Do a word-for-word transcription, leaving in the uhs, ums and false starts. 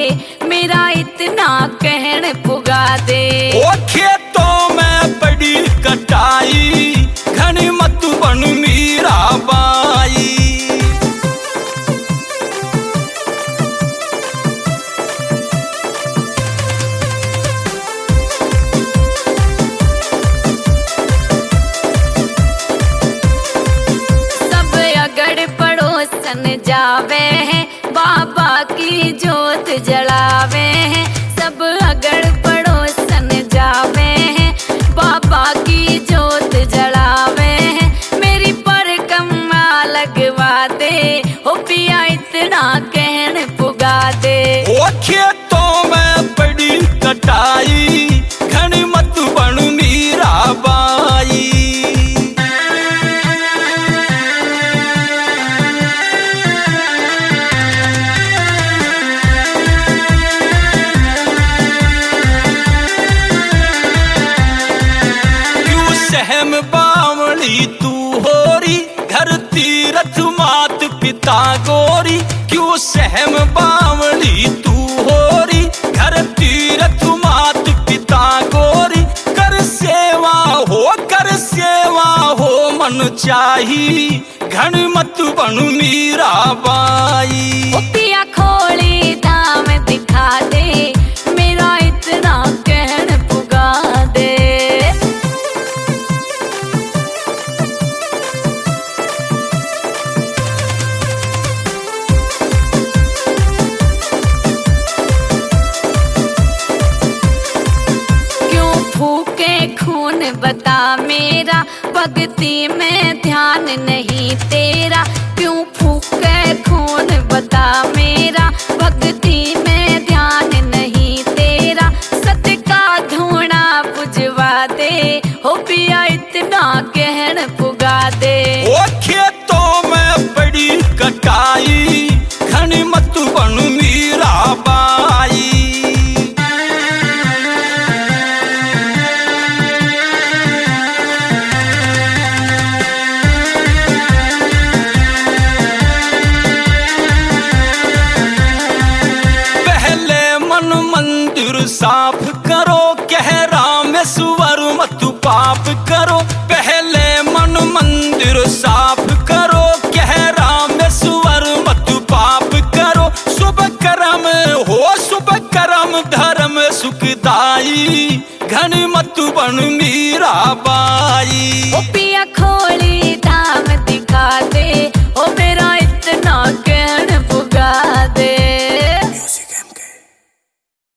मेरा इतना कहन पुगा दे। ओ खेतों में पड़ी कटाई घनी मत बन मीरा बाई। पड़ोसन जावे हैं बाबा की जोत जलावे हैं। सब अगड़ पड़ोसन जावे हैं बाबा की जोत जलावे हैं। मेरी परिक्रमा लगवा दे हो पिया इतना कहन पुगा दे। ओ खेतों में पड़ी कटाई घनी मत बन मीरा बाई। सहम बावली तू होरी घर तीरथ मात पिता गोरी। क्यों सहम बावली तू होरी घर तीरथ मात पिता गोरी। कर सेवा हो कर सेवा हो मन चाही घन मत बन मीरा बाई। ओ पिया खोली दाम दिखा दे मेरा इतना कहन पुगा दे। खून बता मेरा भक्ति में ध्यान नहीं तेरा। क्यों फूके खून बता मेरा भक्ति में ध्यान नहीं तेरा। सत्य का धूना बुझवा दे हो पिया इतना कहन पुगा दे। ओ खेतों में पड़ी कटाई घनी मत बन मीरा बाई। साफ करो कह रामेश्वर मत पाप करो। पहले मन मंदिर साफ करो कह रामेश्वर मत पाप करो। शुभ कर्म हो शुभ कर्म धर्म सुखदाई घन मत बन मीरा